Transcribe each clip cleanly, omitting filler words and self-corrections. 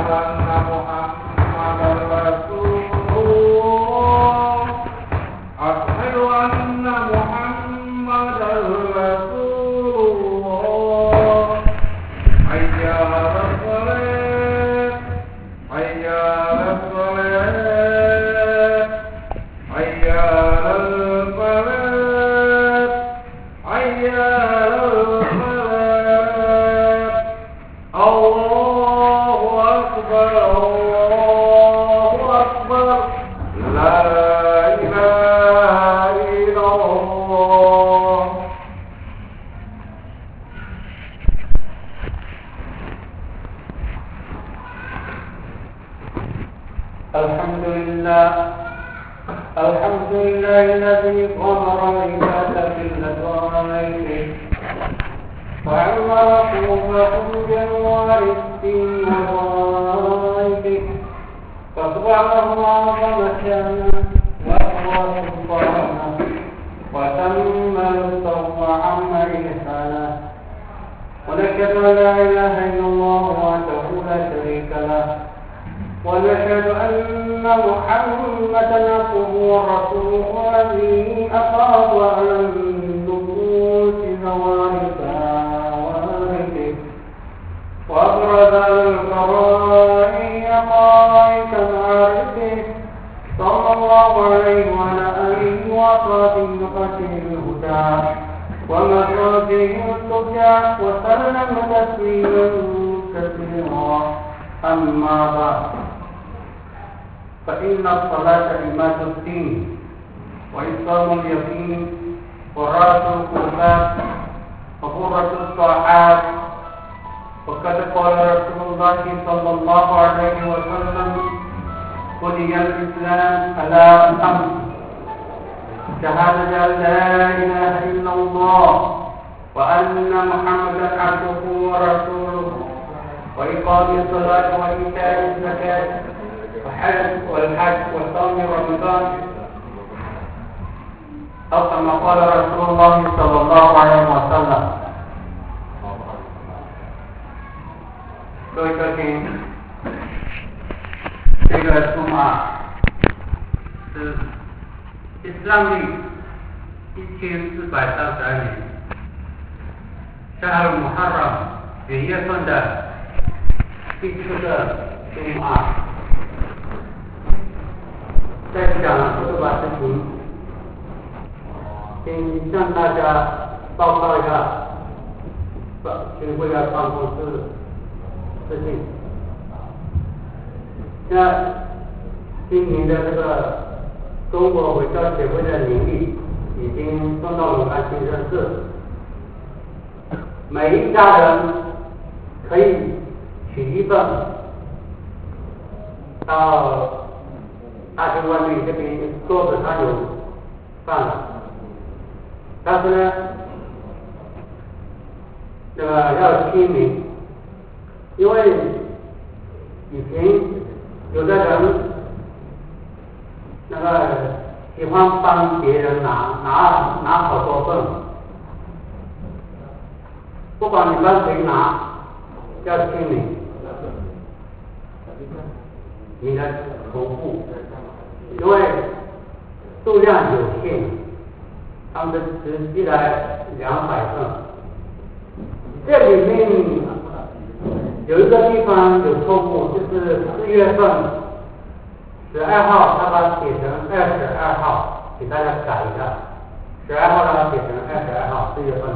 الحمد لله الذي قمر العباد باللطائف وعمر قلوبهم بانوار الدين وظائفه فاصبعه عظمه وهو سلطانه وتم رزقه وعم إحسانه ونشهد أن لا إله إلا الله وحده لا شريك له ونشهد أن محمدا عبده ورسوله الذي أفاض على النفوس زوالها وارثه وأبرز الفرائض قائد معرفه صلى الله عليه وعلى آله وصحبه الهدى ومساجه التجى وسلم تسليما كثيرا أما بعد فإن الصلاة عماد الدين وإقام اليقين ورأس القربات وقرة الطاعات وقد قال رسول الله صلى الله عليه وسلم بني الإسلام على خمس شهادة أن لا إله إلا الله وأن محمدا عبده ورسوله وإقام الصلاة وإيتاء الزكاة والحج وصوم رمضان أو كما قال رسول الله صلى الله عليه وسلم. 各位客厅，这个祖玛是伊斯兰历1432年夏尔穆哈拉元月份的第4个祖玛。在讲这个事情，先向大家报告一下军会的办公室事情。那今年的这个中国回教协会的年历已经送到鲁安新生市，每一家人可以取一份到大兴外面这边桌子上有放了，但是呢，这个要签名，因为以前有的人那个喜欢帮别人拿好多份，不管你帮谁拿，要签名，你的头部。因为数量有限，他们只寄来200份。这里面有一个地方有错误，就是4月份12号，他把它写成22号，给大家改一下。12号他把它写成22号，4月份。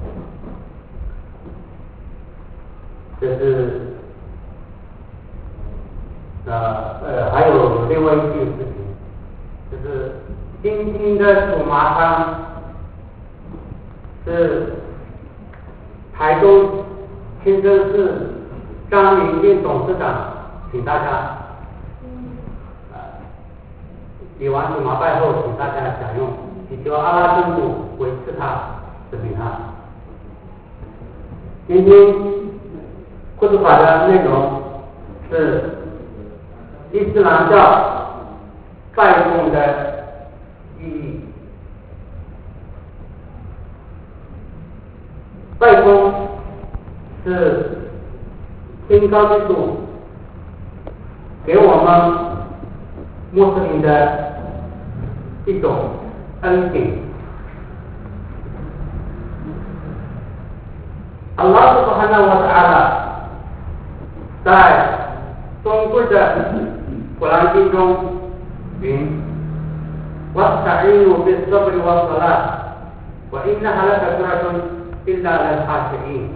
这是还有另外一件事情。就是今天的祖麻汤是台中清真寺张明健董事长请大家礼完祖麻拜后请大家享用，祈求阿拉真主维持他的平安。今天库兹法的内容是伊斯兰教拜供的意义。拜供是天高之主给我们穆斯林的一种恩典。Allah Subhanahu wa Taala 在中贵的古兰经中云：“وَاسْتَعِينُوا بِالصَّبْرِ وَالصَّلَاةِ وَإِنَّهَا لَكَبِيرَةٌ إِلَّا عَلَى الْخَاشِعِينَ。”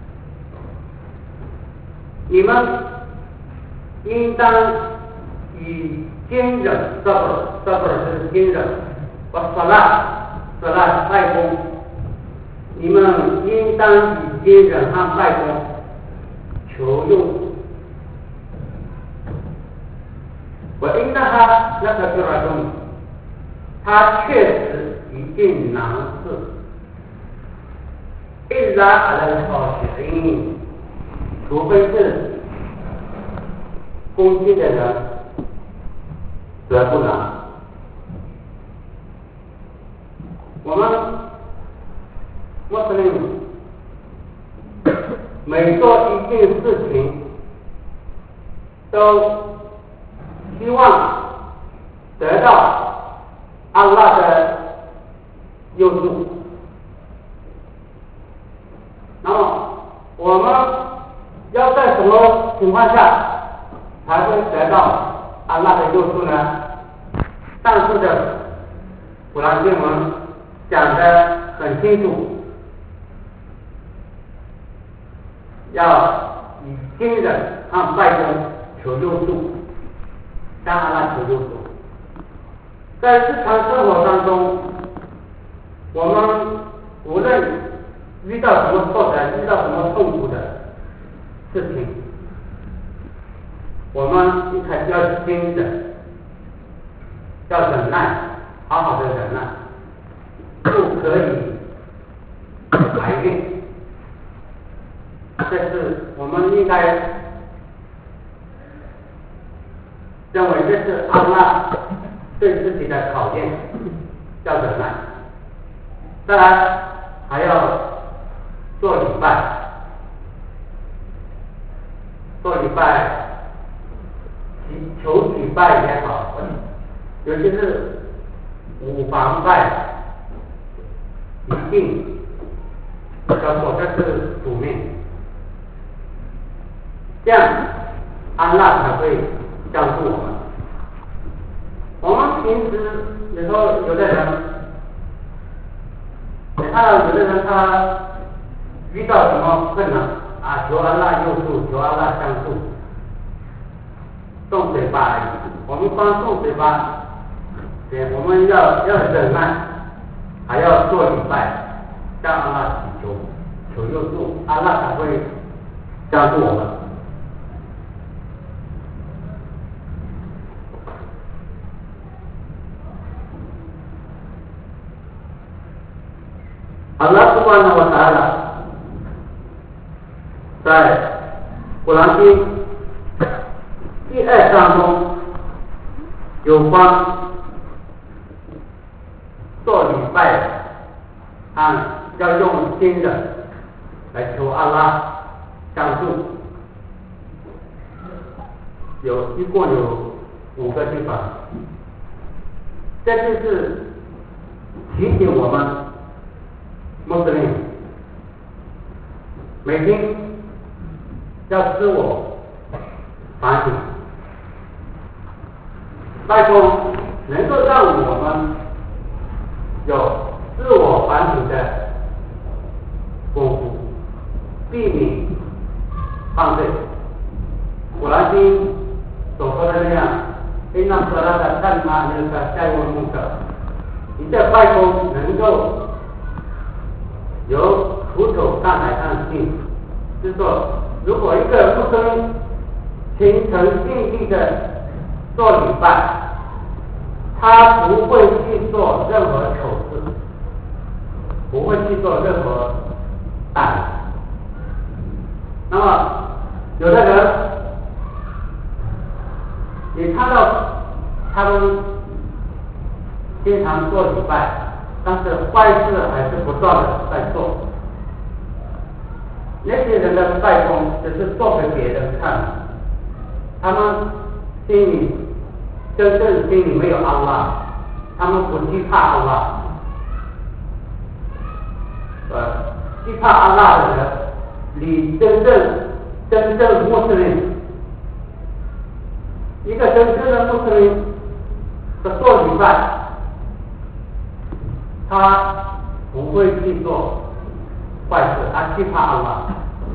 你们应当以坚忍 sabr 是坚忍 ，salat 拜功，你们应当以坚忍和拜功求用。وإنها لكبيرة，它确实一件难事。إلا على الخاشعين，除非是恭敬的人，则不难。我们穆斯林每做一件事情，都希望得到安拉的佑助。那么我们要在什么情况下才会得到安拉的佑助呢？上述的古兰经文讲得很清楚，要以坚忍和拜功求佑助，向安拉求佑助。在日常生活当中，我们无论遇到什么挫折，遇到什么痛苦的事情，我们一开始要坚忍，要忍耐，好好的忍耐，不可以埋怨。这是我们应该认为这是安拉对自己的考验，要忍耐。再来还要做礼拜，求礼拜也好，尤其是五防拜，一定要做，这是主命。这样安拉才会帮助我们。我们平时有时候有的人，你看到有的人他遇到什么困难啊，求安拉佑助，求安拉相助，动嘴巴而已。我们光动嘴巴，对，我们要忍耐，还要做礼拜，向安拉祈求佑助，安拉才会帮助我们。Allah Subhanahu wa Taala 在古兰经第2章中有关做礼拜和要用坚忍来求安拉帮助，一共有5个地方。这就是提醒我们穆斯林每天要自我反省，拜托能够让我们有自我反省的功夫，避免犯罪。古兰经所说的那样，因那所拉的看法那个下一位目标，你的拜托能够由苦口上来上去，就是说，如果一个穆斯林虔诚信地的做礼拜，他不会去做任何丑事，不会去做任何歹事。那么，有的人，你看到他们经常做礼拜，但是坏事还是不断的在做。那些人的拜功只是做给别人看，他们真正心里没有安拉，他们不惧怕安拉。惧怕安拉的人，离真正穆斯林，一个真正的穆斯林的做礼拜，他不会去做坏事，他惧怕安拉。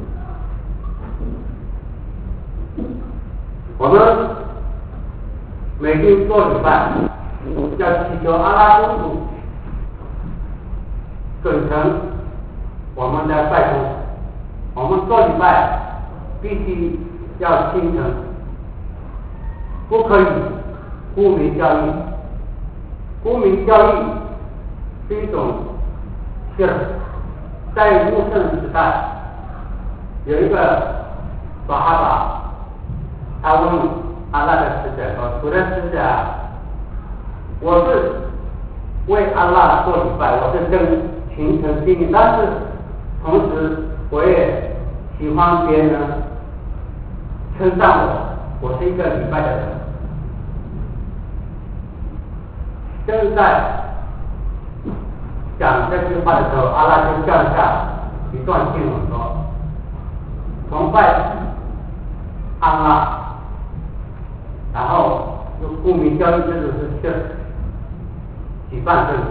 我们每天做礼拜，要祈求阿拉公主准成我们的拜功。我们做礼拜必须要心诚，不可以沽名交易。沽名交易是一种信，在穆圣时代有一个撒哈巴，他问阿拉的使者说：“主的使者，我是为阿拉做礼拜，我是真心诚心意，但是同时我也喜欢别人称赞我是一个礼拜的人。”正在讲这句话的时候，阿拉就降下一段经文说：“崇拜安拉。”然后用沽名交易制度是举办政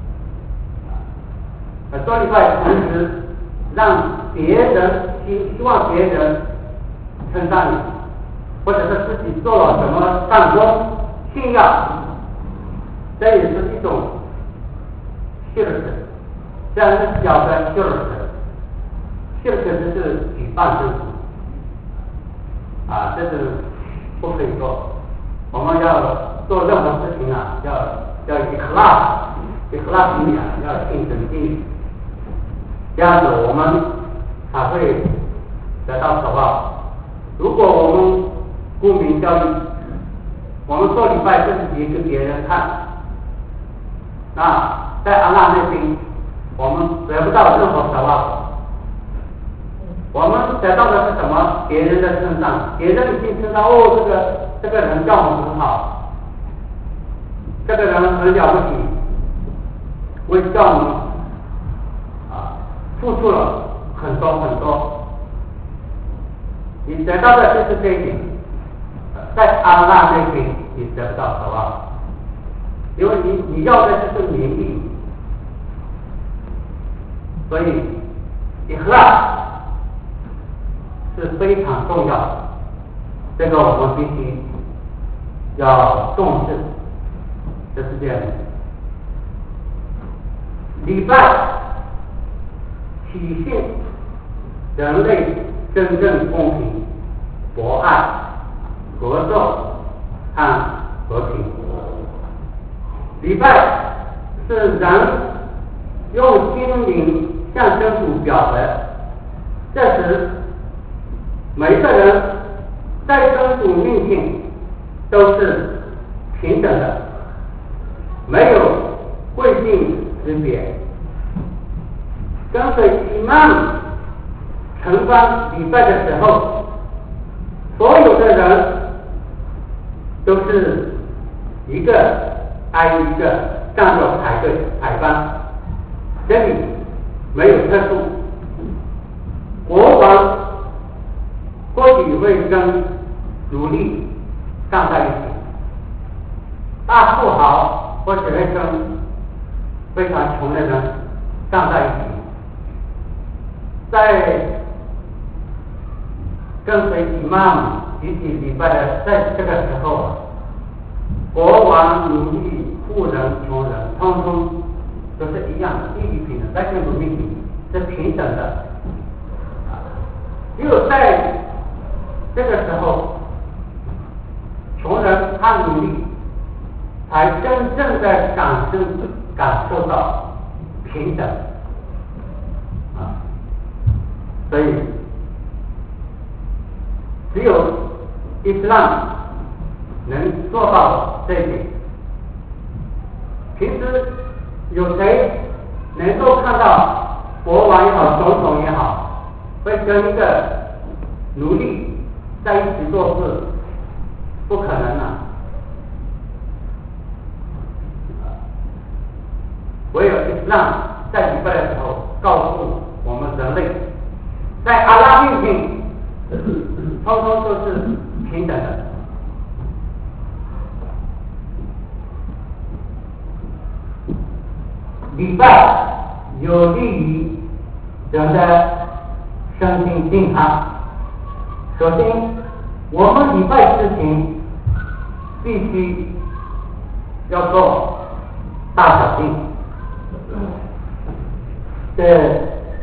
府，做礼拜同时让别人希望别人称赞你，或者是自己做了什么善功信仰，这也是一种shirk，这样是小的shirk就是举办政府，这是不可以做。我们要做任何事情要ikhlas心啊，要尽诚心，这样子我们才会得到酬报。如果我们沽名交易，我们做礼拜自己给别人看，那在安拉那边我们得不到任何酬报。我们得到的是什么？别人的称赞，别人已经称赞这个人教我们很好，这个人很了不起，为教我们付出了很多很多。你得到的就是这一点，在安拉那边你得不到酬报，因为你要的就是名利，所以ikhlas是非常重要的，这个我们必须要重视，这是这样的。礼拜体现人类真正公平、博爱、合作和和平。礼拜是人用心灵向真主表白，这时每一个人在真主面前都是平等的，没有贵贱之别。跟随imam承担礼拜的时候，所有的人都是一个挨一个站着排队排班，这里没有特殊。国王或许会跟奴隶站在一起，大富豪或者会跟非常穷的人站在一起。在跟随imam集体礼拜的在这个时候，国王、奴隶、富人、穷人，通通都是一样的，一平等，在真主面前是平等的。只有在这个时候，穷人和奴隶才真正的感受到平等所以只有伊斯兰能做到这一点。平时有谁能够看到国王也好，总统也好，会跟一个奴隶在一起做事， 不可能啊！唯有Islam在礼拜的时候告诉我们人类，在阿拉面前，通通都是平等的。礼拜有利于人的身心健康。首先，我们礼拜之前必须要做大小便，这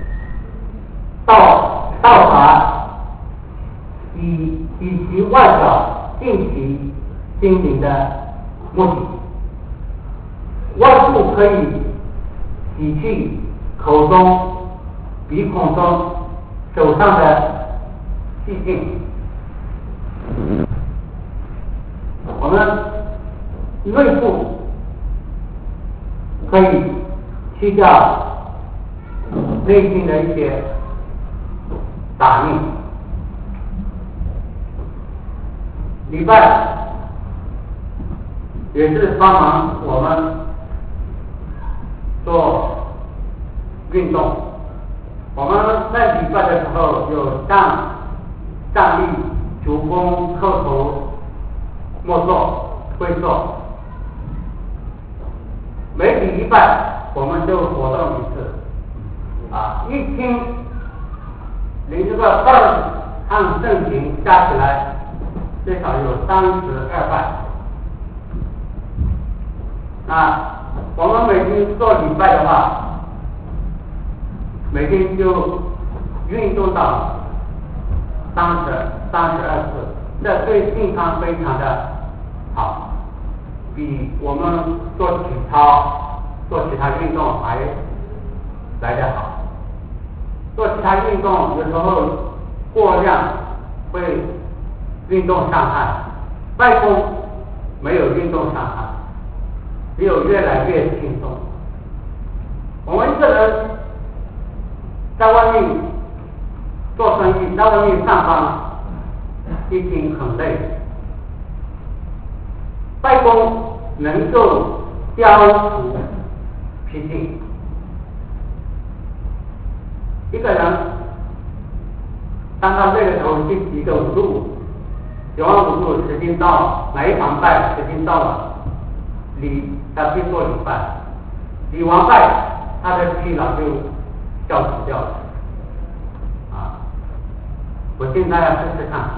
道法以其外表尽其心灵的目的，外部可以洗去口中、鼻孔中、手上的细菌。我们内部可以去掉内心的一些杂念。礼拜也是帮忙我们做运动。我们在礼拜的时候有站立、足弓、叩头、默坐、跪坐。每个礼拜我们就活动一次。一天连这个2和正经加起来最少有32拜。我们每天做礼拜的话，每天就运动到32次，这对健康非常的好，比我们做体操、做其他运动还来得好。做其他运动有时候过量会运动伤害，拜功没有运动伤害，只有越来越轻松。我们一个人在外面做生意，在外面上班，一天很累，拜功能够消除脾气。一个人当他累的时候，去洗个5度，洗完5度时间到了，哪一场拜时间到了，他去做礼拜，礼完拜他的疲劳就消除掉了。我现在要试试看，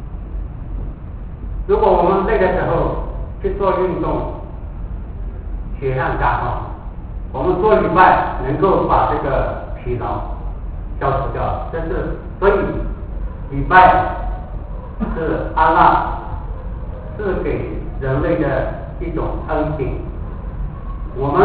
如果我们累的时候去做运动，血量加高，我们做礼拜能够把这个疲劳消除掉。所以礼拜是阿拉赐给人类的一种恩典，我们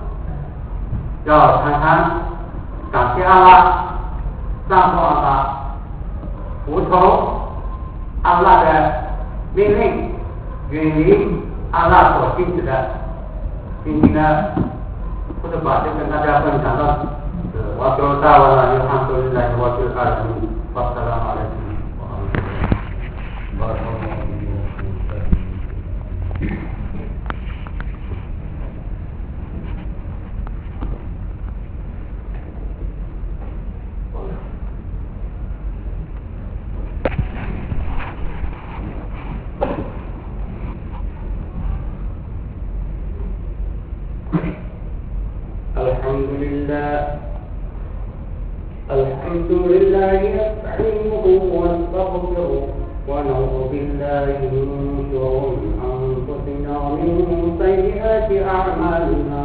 要常常感谢阿拉，赞颂阿拉，服从阿拉的命令，远离阿拉所禁止的。今天呢，或者把就跟大家分享到我就大完了，就看出来我就开始发达了。الحمد لله نستعينه ونستغفره ونعوذ بالله من شرور انفسنا ومن سيئات اعمالنا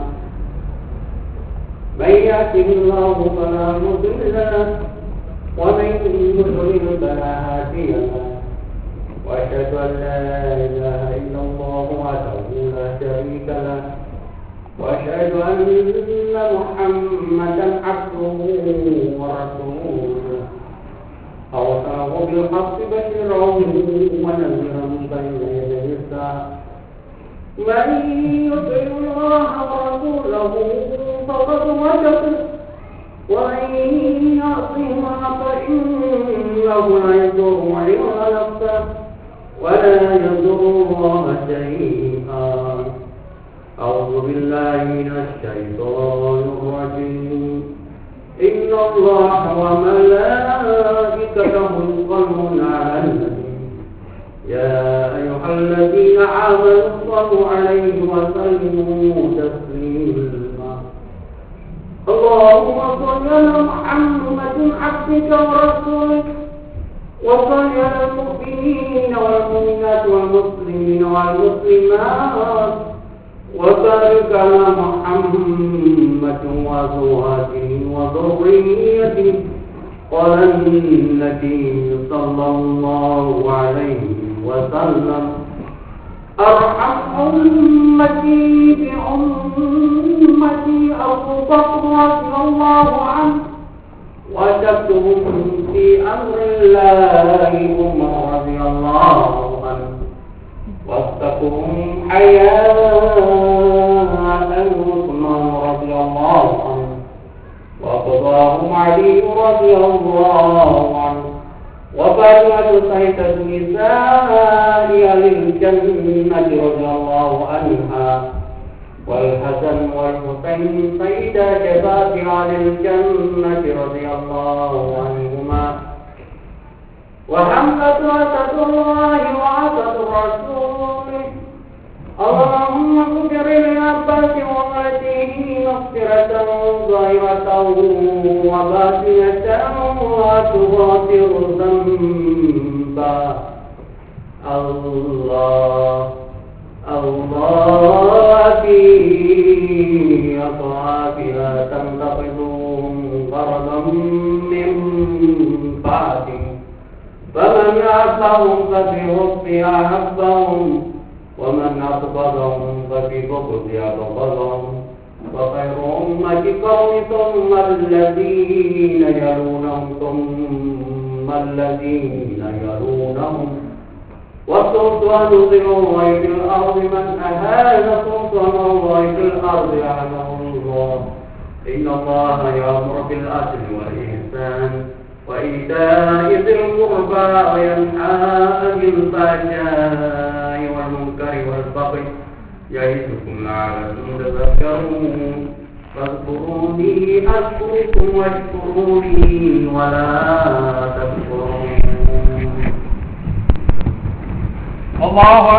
من يهده الله فلا مضل له ومن يضلل فلا هادي له واشهد ان لا اله الا الله وحده لا شريك له واشهد ان محمدا عبده ورسوله ارسله بالحق بشيرا ونذيرا بين يدي الساعه من يطع الله ورسوله فقد وجب ومن يعصهما فانه لا يضر الا نفسه ولا يضر الله شيئا. أعوذ بالله من الشيطان الرجيم. إن الله وملائكته يصلون على النبي يا أيها الذين آمنوا صلوا عليه وسلموا تسليما. اللهم صل على محمد عبدك ورسولك وصل على المؤمنين والمؤمنات والمسلمين والمسلمات وبارك على محمد وأزواجه وذريته. قال النبي صلى الله عليه وسلم أرحم أمتي بأمتي أبو بكر رضي الله عنه وأشدهم في أمر الله عمر رضي الله عنه واتقهم حياء عثمان رضي الله عنه وقضاهم علي رضي الله عنه وفاطمة سيدة النساء للجنة رضي الله عنها والحسن والحسين سيدا شباب أهل الجنة رضي الله عنهما وحمزة أسد الله وأسد رسوله. اللهم اغفر لعباس وأمته مغفرة ظاهرة وباطنة وتغفر ذنبا. الله في أطرافها تنتقدهم غرضا من بعده فمن أحبهم ففي حب أحبهم ومن أبغضهم ففي بغض أبغضهم وخير أمة قوم ثم الذين يلونهم ثم الذين يلونهم والسلطان ذي الله في الأرض من أهان سلطان الله في الأرض أهانه الله. إن الله يأمر بالعدل والإحسان وإيتاء ذي القربى وينهى عن الفحشاء والمنكر والبغي يعظكم لعلكم تذكرون. فاذكروني أذكركم واشكروني ولا تكفرون. الله